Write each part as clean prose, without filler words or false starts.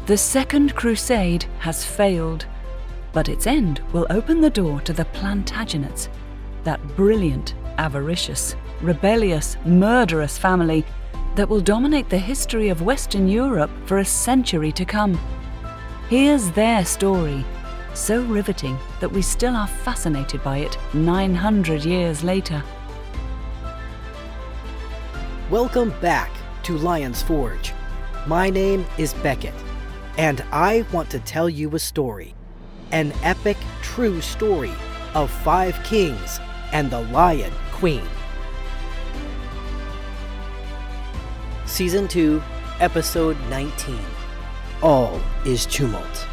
The Second Crusade has failed, but its end will open the door to the Plantagenets, that brilliant, avaricious, rebellious, murderous family that will dominate the history of Western Europe for a century to come. Here's their story, so riveting that we still are fascinated by it 900 years later. Welcome back to Lion's Forge. My name is Beckett, and I want to tell you a story. An epic, true story of 5 kings and the Lion Queen. Season 2, Episode 19. All is Tumult.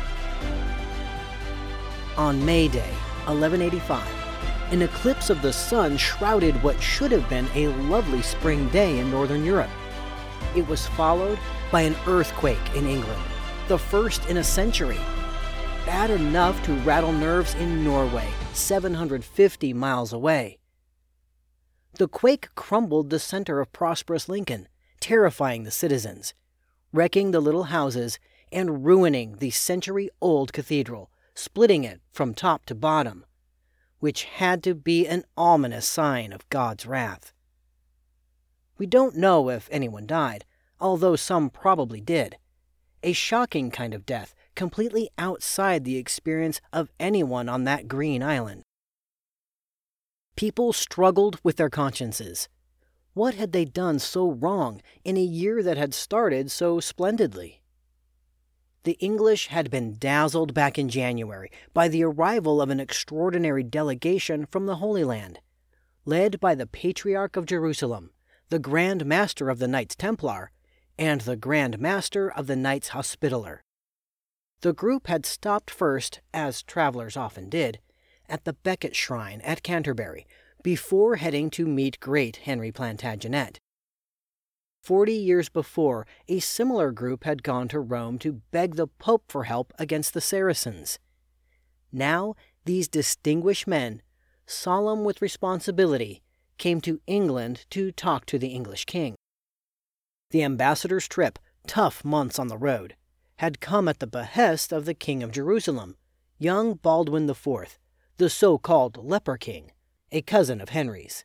On May Day, 1185, an eclipse of the sun shrouded what should have been a lovely spring day in Northern Europe. It was followed by an earthquake in England, the first in a century. Bad enough to rattle nerves in Norway, 750 miles away. The quake crumbled the center of prosperous Lincoln, terrifying the citizens, wrecking the little houses and ruining the century-old cathedral, splitting it from top to bottom, which had to be an ominous sign of God's wrath. We don't know if anyone died, although some probably did. A shocking kind of death, completely outside the experience of anyone on that green island. People struggled with their consciences. What had they done so wrong in a year that had started so splendidly? The English had been dazzled back in January by the arrival of an extraordinary delegation from the Holy Land, led by the Patriarch of Jerusalem, the Grand Master of the Knights Templar, and the Grand Master of the Knights Hospitaller. The group had stopped first, as travelers often did, at the Becket Shrine at Canterbury, before heading to meet great Henry Plantagenet. 40 years before, a similar group had gone to Rome to beg the Pope for help against the Saracens. Now, these distinguished men, solemn with responsibility, came to England to talk to the English king. The ambassador's trip, tough months on the road, had come at the behest of the King of Jerusalem, young Baldwin IV, the so-called Leper King, a cousin of Henry's.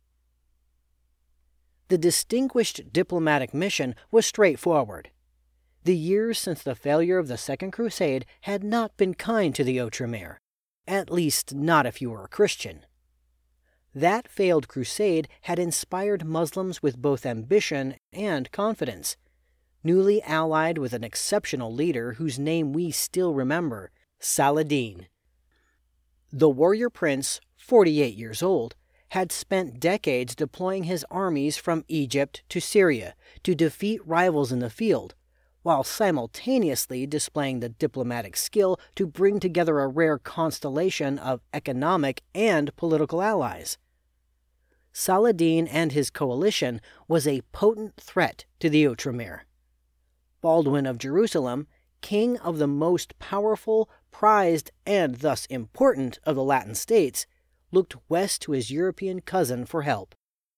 The distinguished diplomatic mission was straightforward. The years since the failure of the Second Crusade had not been kind to the Outremer, at least not if you were a Christian. That failed crusade had inspired Muslims with both ambition and confidence, newly allied with an exceptional leader whose name we still remember, Saladin. The warrior prince, 48 years old, had spent decades deploying his armies from Egypt to Syria to defeat rivals in the field, while simultaneously displaying the diplomatic skill to bring together a rare constellation of economic and political allies. Saladin and his coalition was a potent threat to the Outremer. Baldwin of Jerusalem, king of the most powerful, prized, and thus important of the Latin states, looked west to his European cousin for help.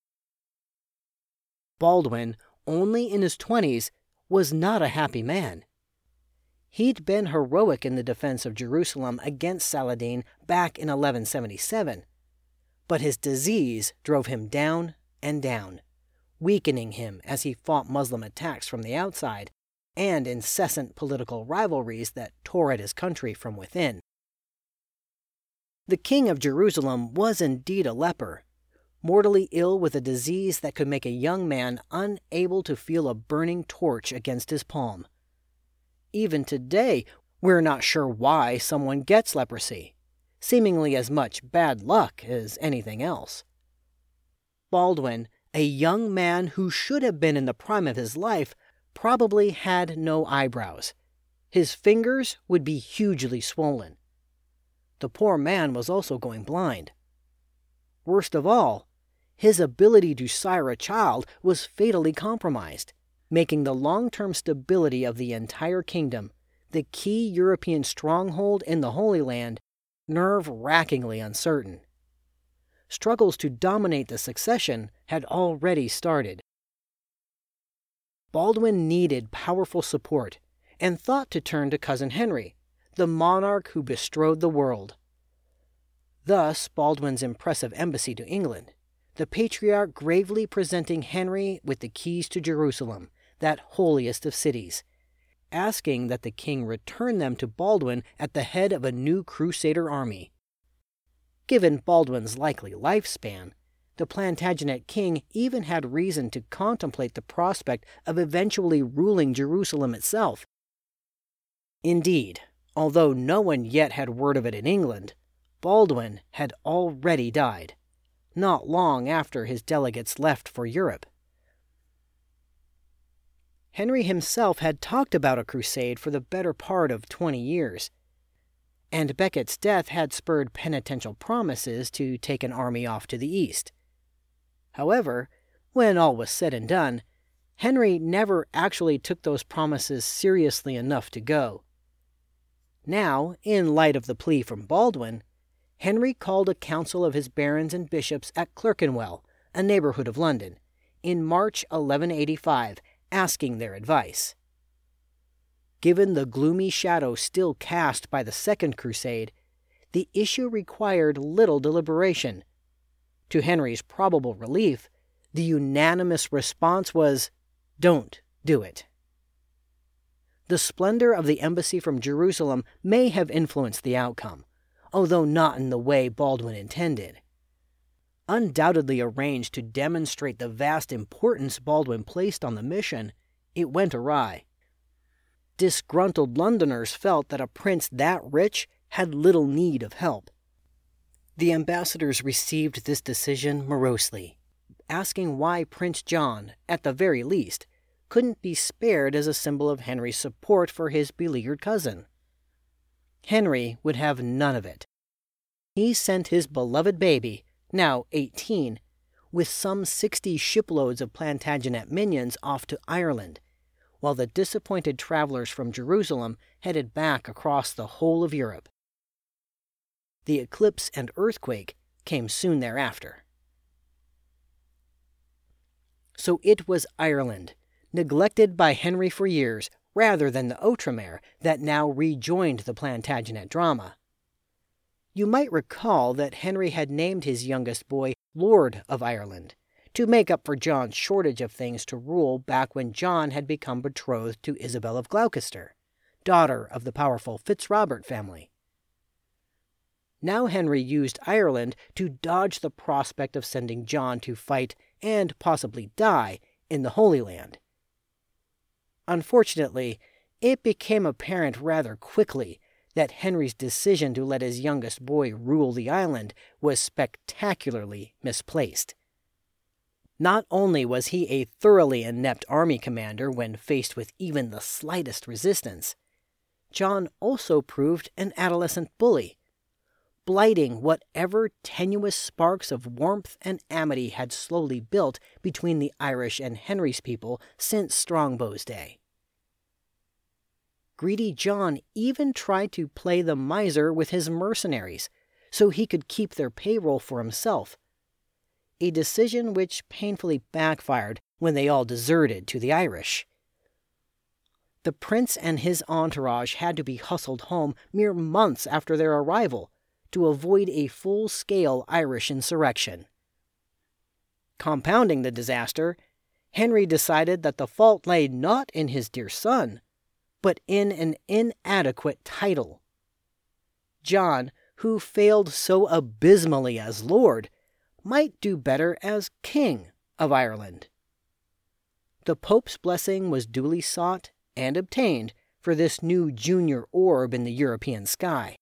Baldwin, only in his 20s, was not a happy man. He'd been heroic in the defense of Jerusalem against Saladin back in 1177, but his disease drove him down and down, weakening him as he fought Muslim attacks from the outside and incessant political rivalries that tore at his country from within. The King of Jerusalem was indeed a leper, mortally ill with a disease that could make a young man unable to feel a burning torch against his palm. Even today, we're not sure why someone gets leprosy, seemingly as much bad luck as anything else. Baldwin, a young man who should have been in the prime of his life, probably had no eyebrows. His fingers would be hugely swollen. The poor man was also going blind. Worst of all, his ability to sire a child was fatally compromised, making the long-term stability of the entire kingdom, the key European stronghold in the Holy Land, nerve-wrackingly uncertain. Struggles to dominate the succession had already started. Baldwin needed powerful support, and thought to turn to cousin Henry, the monarch who bestrode the world. Thus Baldwin's impressive embassy to England, the patriarch gravely presenting Henry with the keys to Jerusalem, that holiest of cities, asking that the king return them to Baldwin at the head of a new crusader army. Given Baldwin's likely lifespan, the Plantagenet king even had reason to contemplate the prospect of eventually ruling Jerusalem itself. Indeed, although no one yet had word of it in England, Baldwin had already died, not long after his delegates left for Europe. Henry himself had talked about a crusade for the better part of 20 years, and Becket's death had spurred penitential promises to take an army off to the east. However, when all was said and done, Henry never actually took those promises seriously enough to go. Now, in light of the plea from Baldwin, Henry called a council of his barons and bishops at Clerkenwell, a neighborhood of London, in March 1185, asking their advice. Given the gloomy shadow still cast by the Second Crusade, the issue required little deliberation. To Henry's probable relief, the unanimous response was, "Don't do it." The splendor of the embassy from Jerusalem may have influenced the outcome, although not in the way Baldwin intended. Undoubtedly arranged to demonstrate the vast importance Baldwin placed on the mission, it went awry. Disgruntled Londoners felt that a prince that rich had little need of help. The ambassadors received this decision morosely, asking why Prince John, at the very least, couldn't be spared as a symbol of Henry's support for his beleaguered cousin. Henry would have none of it. He sent his beloved baby, now 18, with some 60 shiploads of Plantagenet minions off to Ireland, while the disappointed travelers from Jerusalem headed back across the whole of Europe. The eclipse and earthquake came soon thereafter. So it was Ireland, neglected by Henry for years, rather than the Outremer, that now rejoined the Plantagenet drama. You might recall that Henry had named his youngest boy Lord of Ireland, to make up for John's shortage of things to rule back when John had become betrothed to Isabel of Gloucester, daughter of the powerful Fitzrobert family. Now Henry used Ireland to dodge the prospect of sending John to fight, and possibly die, in the Holy Land. Unfortunately, it became apparent rather quickly that Henry's decision to let his youngest boy rule the island was spectacularly misplaced. Not only was he a thoroughly inept army commander when faced with even the slightest resistance, John also proved an adolescent bully, blighting whatever tenuous sparks of warmth and amity had slowly built between the Irish and Henry's people since Strongbow's day. Greedy John even tried to play the miser with his mercenaries so he could keep their payroll for himself, a decision which painfully backfired when they all deserted to the Irish. The prince and his entourage had to be hustled home mere months after their arrival to avoid a full-scale Irish insurrection. Compounding the disaster, Henry decided that the fault lay not in his dear son, but in an inadequate title. John, who failed so abysmally as Lord, might do better as King of Ireland. The Pope's blessing was duly sought and obtained for this new junior orb in the European sky.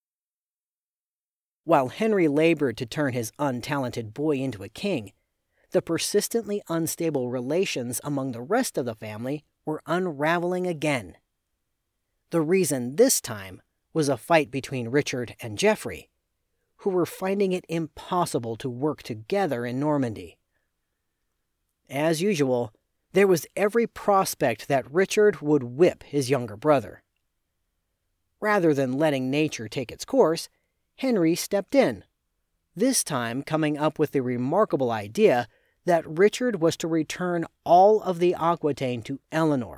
While Henry labored to turn his untalented boy into a king, the persistently unstable relations among the rest of the family were unraveling again. The reason this time was a fight between Richard and Geoffrey, who were finding it impossible to work together in Normandy. As usual, there was every prospect that Richard would whip his younger brother. Rather than letting nature take its course, Henry stepped in, this time coming up with the remarkable idea that Richard was to return all of the Aquitaine to Eleanor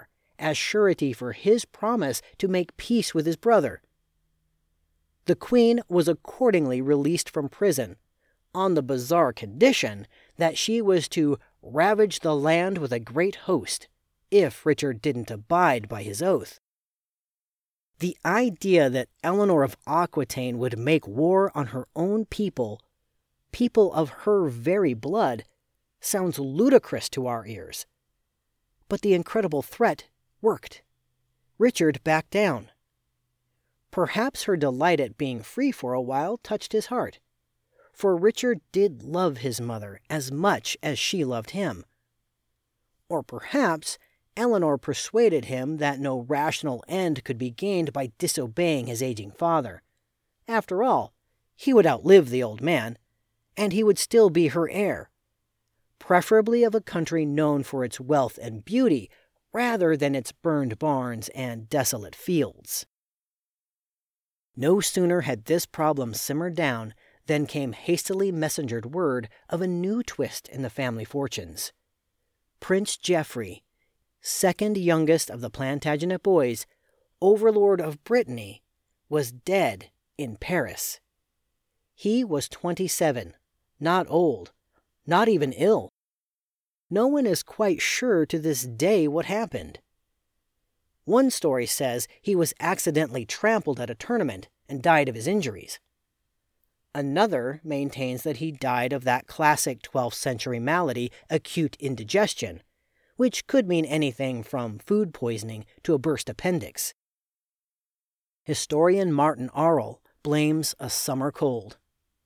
as surety for his promise to make peace with his brother. The queen was accordingly released from prison, on the bizarre condition that she was to ravage the land with a great host, if Richard didn't abide by his oath. The idea that Eleanor of Aquitaine would make war on her own people of her very blood, sounds ludicrous to our ears. But the incredible threat worked. Richard backed down. Perhaps her delight at being free for a while touched his heart, for Richard did love his mother as much as she loved him. Or perhaps Eleanor persuaded him that no rational end could be gained by disobeying his aging father. After all, he would outlive the old man, and he would still be her heir, preferably of a country known for its wealth and beauty, rather than its burned barns and desolate fields. No sooner had this problem simmered down than came hastily messengered word of a new twist in the family fortunes. Prince Geoffrey, second youngest of the Plantagenet boys, overlord of Brittany, was dead in Paris. He was 27, not old, not even ill. No one is quite sure to this day what happened. One story says he was accidentally trampled at a tournament and died of his injuries. Another maintains that he died of that classic 12th century malady, acute indigestion, which could mean anything from food poisoning to a burst appendix. Historian Martin Arl blames a summer cold.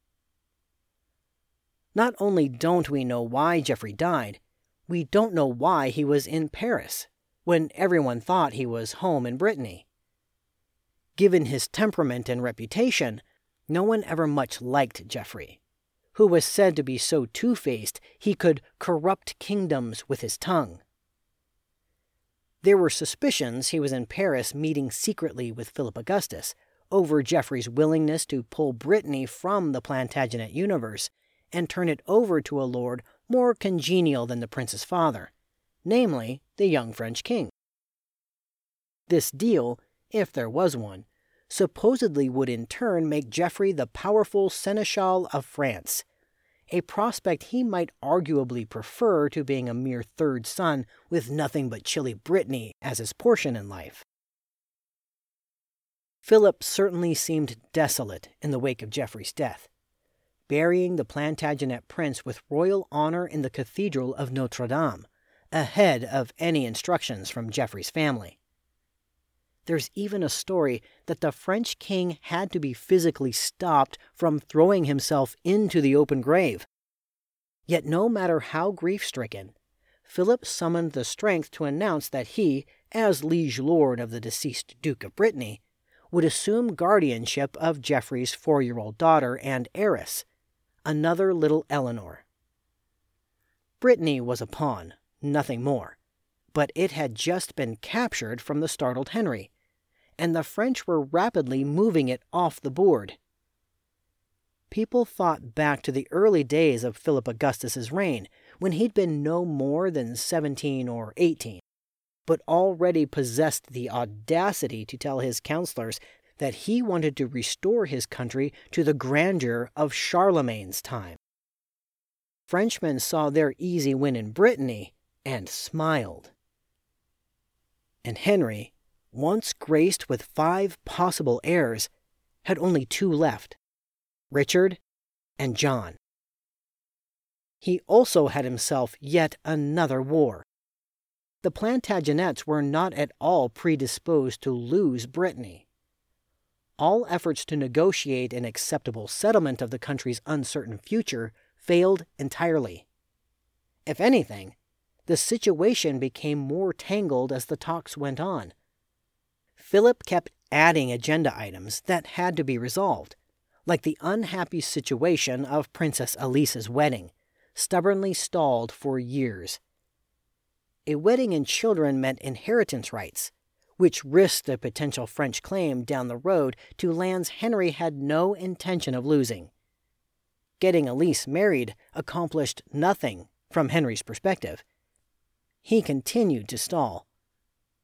Not only don't we know why Geoffrey died, we don't know why he was in Paris, when everyone thought he was home in Brittany. Given his temperament and reputation, no one ever much liked Geoffrey, who was said to be so two-faced he could corrupt kingdoms with his tongue. There were suspicions he was in Paris meeting secretly with Philip Augustus over Geoffrey's willingness to pull Brittany from the Plantagenet universe and turn it over to a lord more congenial than the prince's father, namely the young French king. This deal, if there was one, supposedly would in turn make Geoffrey the powerful seneschal of France, a prospect he might arguably prefer to being a mere third son with nothing but chilly Brittany as his portion in life. Philip certainly seemed desolate in the wake of Geoffrey's death, burying the Plantagenet prince with royal honor in the Cathedral of Notre Dame, ahead of any instructions from Geoffrey's family. There's even a story that the French king had to be physically stopped from throwing himself into the open grave. Yet no matter how grief-stricken, Philip summoned the strength to announce that he, as liege lord of the deceased Duke of Brittany, would assume guardianship of Geoffrey's 4-year-old daughter and heiress, another little Eleanor. Brittany was a pawn, nothing more, but it had just been captured from the startled Henry, and the French were rapidly moving it off the board. People thought back to the early days of Philip Augustus's reign, when he'd been no more than 17 or 18, but already possessed the audacity to tell his counselors that he wanted to restore his country to the grandeur of Charlemagne's time. Frenchmen saw their easy win in Brittany and smiled. And Henry, once graced with 5 possible heirs, had only 2 left, Richard and John. He also had himself yet another war. The Plantagenets were not at all predisposed to lose Brittany. All efforts to negotiate an acceptable settlement of the country's uncertain future failed entirely. If anything, the situation became more tangled as the talks went on. Philip kept adding agenda items that had to be resolved, like the unhappy situation of Princess Alice's wedding, stubbornly stalled for years. A wedding and children meant inheritance rights, which risked a potential French claim down the road to lands Henry had no intention of losing. Getting Alice married accomplished nothing from Henry's perspective. He continued to stall.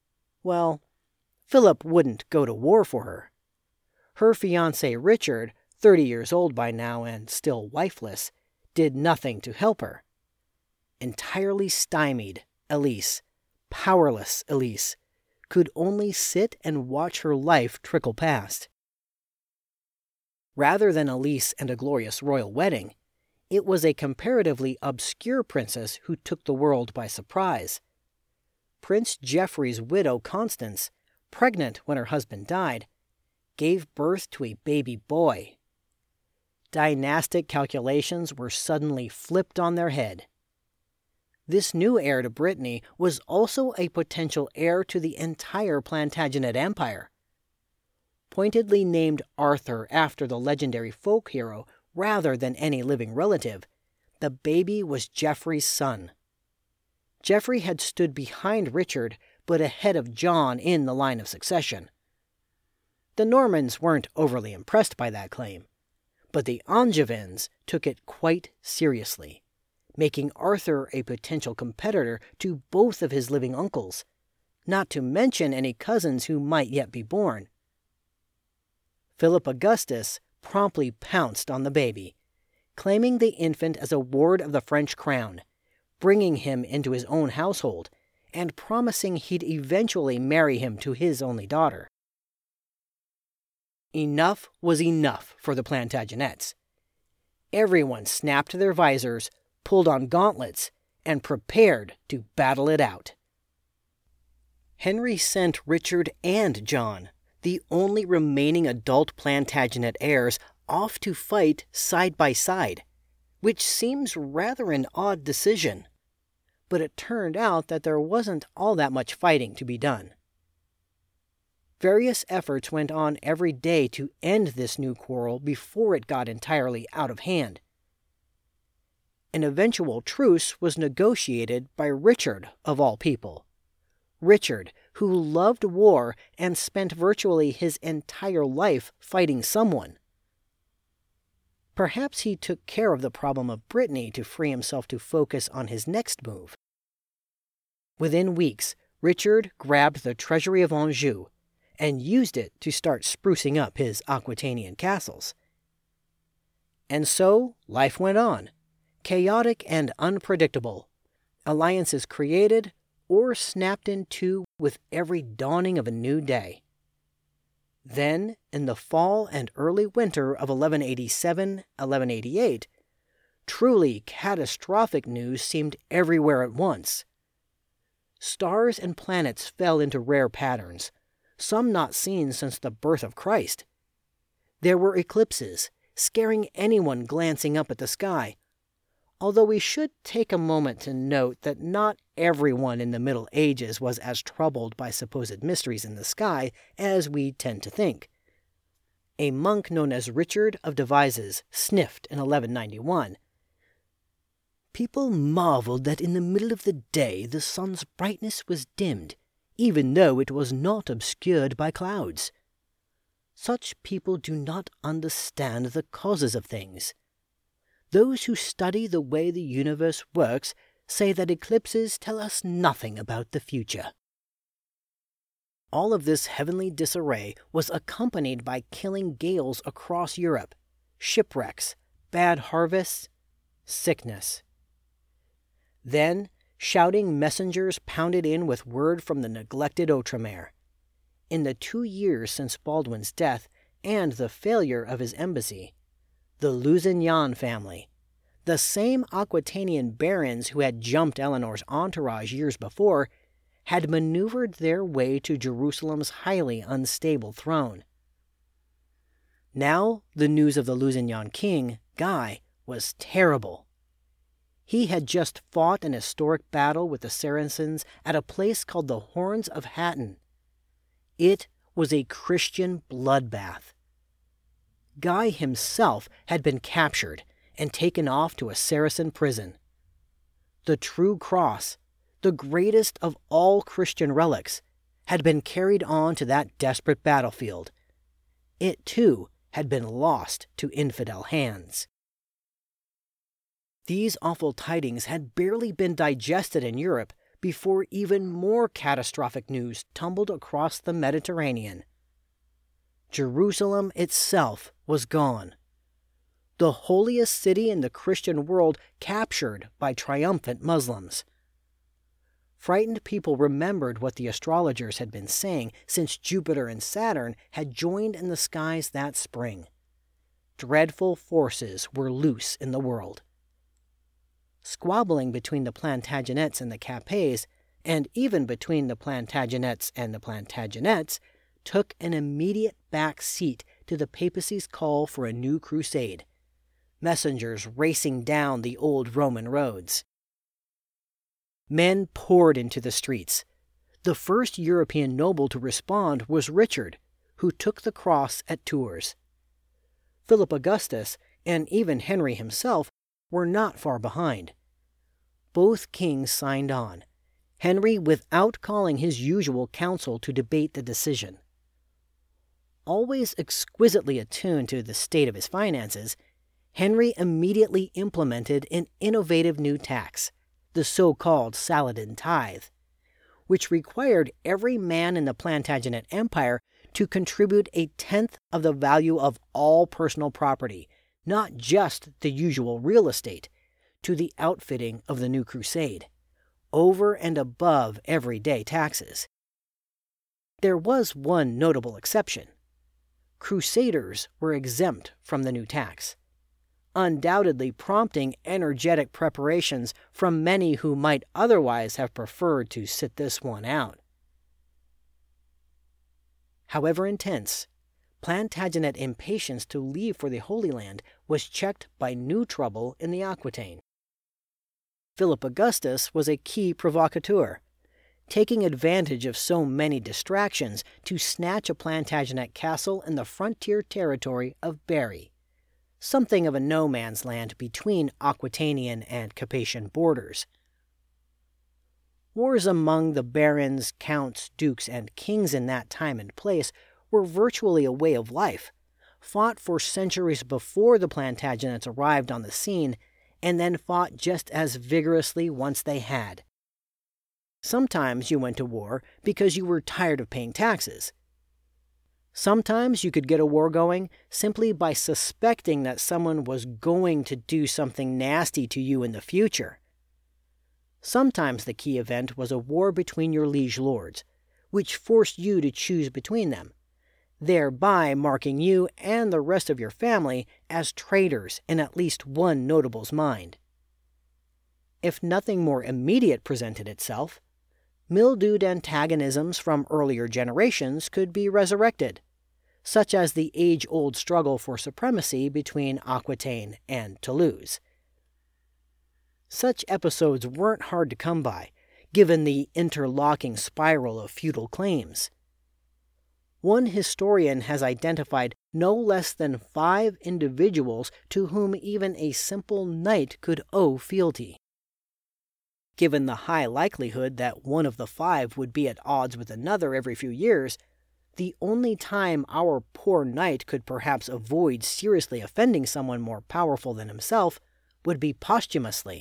Well, Philip wouldn't go to war for her. Her fiancé Richard, 30 years old by now and still wifeless, did nothing to help her. Entirely stymied, Elise, powerless Elise, could only sit and watch her life trickle past. Rather than Elise and a glorious royal wedding, it was a comparatively obscure princess who took the world by surprise. Prince Geoffrey's widow Constance, pregnant when her husband died, gave birth to a baby boy. Dynastic calculations were suddenly flipped on their head. This new heir to Brittany was also a potential heir to the entire Plantagenet Empire. Pointedly named Arthur after the legendary folk hero rather than any living relative, the baby was Geoffrey's son. Geoffrey had stood behind Richard, but ahead of John in the line of succession. The Normans weren't overly impressed by that claim, but the Angevins took it quite seriously, making Arthur a potential competitor to both of his living uncles, not to mention any cousins who might yet be born. Philip Augustus promptly pounced on the baby, claiming the infant as a ward of the French crown, bringing him into his own household, and promising he'd eventually marry him to his only daughter. Enough was enough for the Plantagenets. Everyone snapped their visors, pulled on gauntlets, and prepared to battle it out. Henry sent Richard and John, the only remaining adult Plantagenet heirs, off to fight side by side, which seems rather an odd decision. But it turned out that there wasn't all that much fighting to be done. Various efforts went on every day to end this new quarrel before it got entirely out of hand. An eventual truce was negotiated by Richard, of all people. Richard, who loved war and spent virtually his entire life fighting someone. Perhaps he took care of the problem of Brittany to free himself to focus on his next move. Within weeks, Richard grabbed the treasury of Anjou and used it to start sprucing up his Aquitanian castles. And so life went on, chaotic and unpredictable, alliances created or snapped in two with every dawning of a new day. Then, in the fall and early winter of 1187-1188, truly catastrophic news seemed everywhere at once. Stars and planets fell into rare patterns, some not seen since the birth of Christ. There were eclipses, scaring anyone glancing up at the sky, although we should take a moment to note that not everyone in the Middle Ages was as troubled by supposed mysteries in the sky as we tend to think. A monk known as Richard of Devizes sniffed in 1191. People marveled that in the middle of the day the sun's brightness was dimmed, even though it was not obscured by clouds. Such people do not understand the causes of things. Those who study the way the universe works say that eclipses tell us nothing about the future. All of this heavenly disarray was accompanied by killing gales across Europe, shipwrecks, bad harvests, sickness. Then, shouting messengers pounded in with word from the neglected Outremer. In the 2 years since Baldwin's death and the failure of his embassy, the Lusignan family, the same Aquitanian barons who had jumped Eleanor's entourage years before, had maneuvered their way to Jerusalem's highly unstable throne. Now the news of the Lusignan king, Guy, was terrible. He had just fought an historic battle with the Saracens at a place called the Horns of Hattin. It was a Christian bloodbath. Guy himself had been captured and taken off to a Saracen prison. The true cross, the greatest of all Christian relics, had been carried on to that desperate battlefield. It, too, had been lost to infidel hands. These awful tidings had barely been digested in Europe before even more catastrophic news tumbled across the Mediterranean. Jerusalem itself was gone. The holiest city in the Christian world captured by triumphant Muslims. Frightened people remembered what the astrologers had been saying since Jupiter and Saturn had joined in the skies that spring. Dreadful forces were loose in the world. Squabbling between the Plantagenets and the Capets, and even between the Plantagenets and the Plantagenets, took an immediate back seat to the papacy's call for a new crusade, messengers racing down the old Roman roads. Men poured into the streets. The first European noble to respond was Richard, who took the cross at Tours. Philip Augustus, and even Henry himself, were not far behind. Both kings signed on, Henry without calling his usual council to debate the decision. Always exquisitely attuned to the state of his finances, Henry immediately implemented an innovative new tax, the so-called Saladin tithe, which required every man in the Plantagenet Empire to contribute 1/10 of the value of all personal property, not just the usual real estate, to the outfitting of the new crusade, over and above everyday taxes. There was one notable exception. Crusaders were exempt from the new tax, undoubtedly prompting energetic preparations from many who might otherwise have preferred to sit this one out. However intense, Plantagenet impatience to leave for the Holy Land was checked by new trouble in the Aquitaine. Philip Augustus was a key provocateur, taking advantage of so many distractions to snatch a Plantagenet castle in the frontier territory of Berry, something of a no-man's land between Aquitanian and Capetian borders. Wars among the barons, counts, dukes, and kings in that time and place were virtually a way of life, fought for centuries before the Plantagenets arrived on the scene, and then fought just as vigorously once they had. Sometimes you went to war because you were tired of paying taxes. Sometimes you could get a war going simply by suspecting that someone was going to do something nasty to you in the future. Sometimes the key event was a war between your liege lords, which forced you to choose between them, thereby marking you and the rest of your family as traitors in at least one notable's mind. If nothing more immediate presented itself, mildewed antagonisms from earlier generations could be resurrected, such as the age-old struggle for supremacy between Aquitaine and Toulouse. Such episodes weren't hard to come by, given the interlocking spiral of feudal claims. One historian has identified no less than 5 individuals to whom even a simple knight could owe fealty. Given the high likelihood that one of the 5 would be at odds with another every few years, the only time our poor knight could perhaps avoid seriously offending someone more powerful than himself would be posthumously.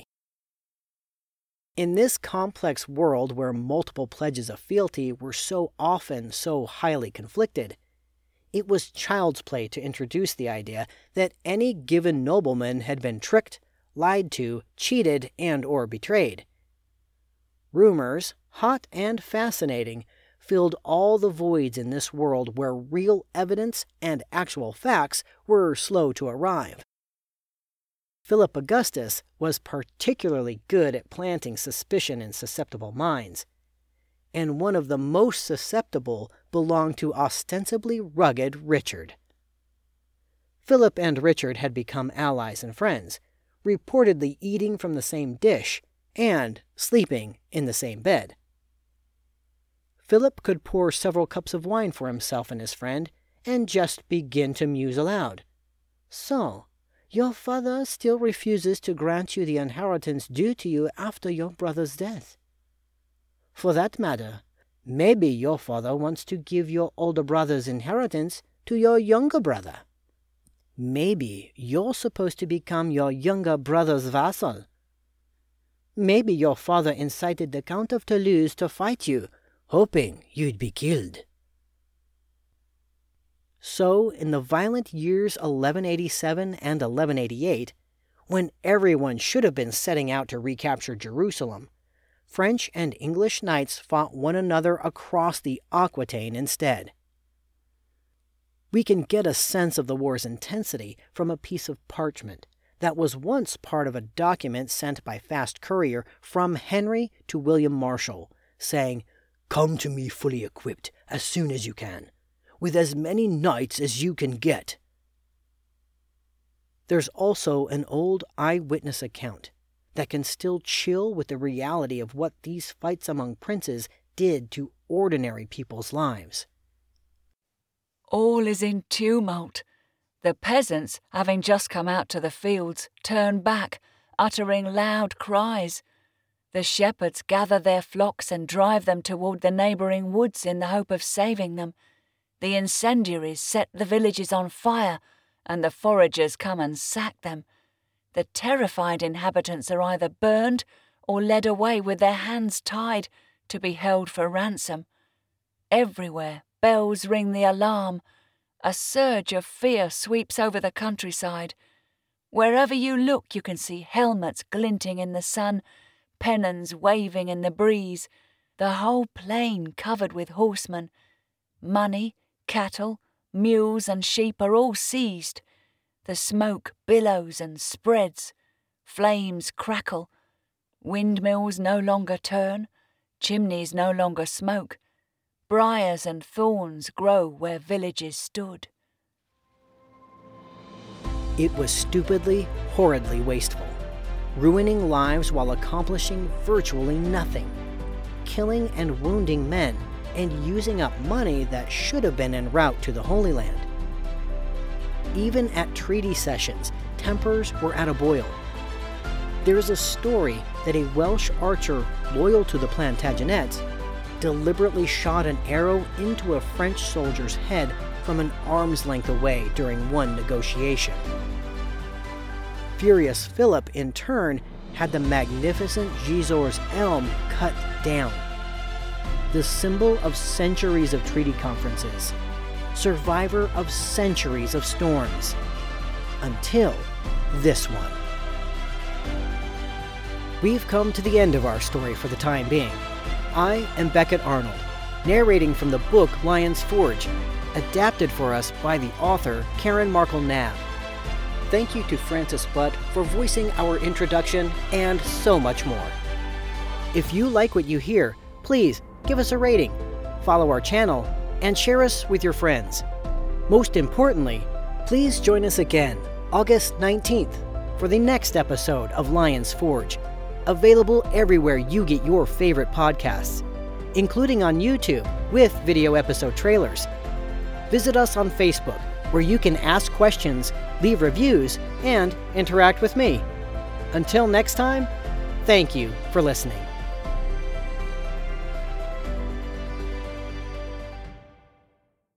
In this complex world where multiple pledges of fealty were so often so highly conflicted, it was child's play to introduce the idea that any given nobleman had been tricked, lied to, cheated, and/or betrayed. Rumors, hot and fascinating, filled all the voids in this world where real evidence and actual facts were slow to arrive. Philip Augustus was particularly good at planting suspicion in susceptible minds, and one of the most susceptible belonged to ostensibly rugged Richard. Philip and Richard had become allies and friends, reportedly eating from the same dish and sleeping in the same bed. Philip could pour several cups of wine for himself and his friend and just begin to muse aloud. "So, your father still refuses to grant you the inheritance due to you after your brother's death. For that matter, maybe your father wants to give your older brother's inheritance to your younger brother. Maybe you're supposed to become your younger brother's vassal. Maybe your father incited the Count of Toulouse to fight you, hoping you'd be killed. So, in the violent years 1187 and 1188, when everyone should have been setting out to recapture Jerusalem, French and English knights fought one another across the Aquitaine instead. We can get a sense of the war's intensity from a piece of parchment that was once part of a document sent by fast courier from Henry to William Marshall, saying, "Come to me fully equipped as soon as you can, with as many knights as you can get." There's also an old eyewitness account that can still chill with the reality of what these fights among princes did to ordinary people's lives. All is in tumult. The peasants, having just come out to the fields, turn back, uttering loud cries. The shepherds gather their flocks and drive them toward the neighbouring woods in the hope of saving them. The incendiaries set the villages on fire, and the foragers come and sack them. The terrified inhabitants are either burned or led away with their hands tied to be held for ransom. Everywhere bells ring the alarm. A surge of fear sweeps over the countryside. Wherever you look, you can see helmets glinting in the sun, pennons waving in the breeze, the whole plain covered with horsemen. Money, cattle, mules and sheep are all seized. The smoke billows and spreads. Flames crackle. Windmills no longer turn. Chimneys no longer smoke. Briars and thorns grow where villages stood. It was stupidly, horridly wasteful, ruining lives while accomplishing virtually nothing, killing and wounding men, and using up money that should have been en route to the Holy Land. Even at treaty sessions, tempers were at a boil. There is a story that a Welsh archer loyal to the Plantagenets deliberately shot an arrow into a French soldier's head from an arm's length away during one negotiation. Furious Philip, in turn, had the magnificent Gisor's elm cut down. The symbol of centuries of treaty conferences, survivor of centuries of storms, until this one. We've come to the end of our story for the time being. I am Beckett Arnold, narrating from the book Lion's Forge, adapted for us by the author Karen Markle-Knabb. Thank you to Francis Butt for voicing our introduction and so much more. If you like what you hear, please give us a rating, follow our channel, and share us with your friends. Most importantly, please join us again August 19th for the next episode of Lion's Forge, available everywhere you get your favorite podcasts, including on YouTube with video episode trailers. Visit us on Facebook, where you can ask questions, leave reviews, and interact with me. Until next time, thank you for listening.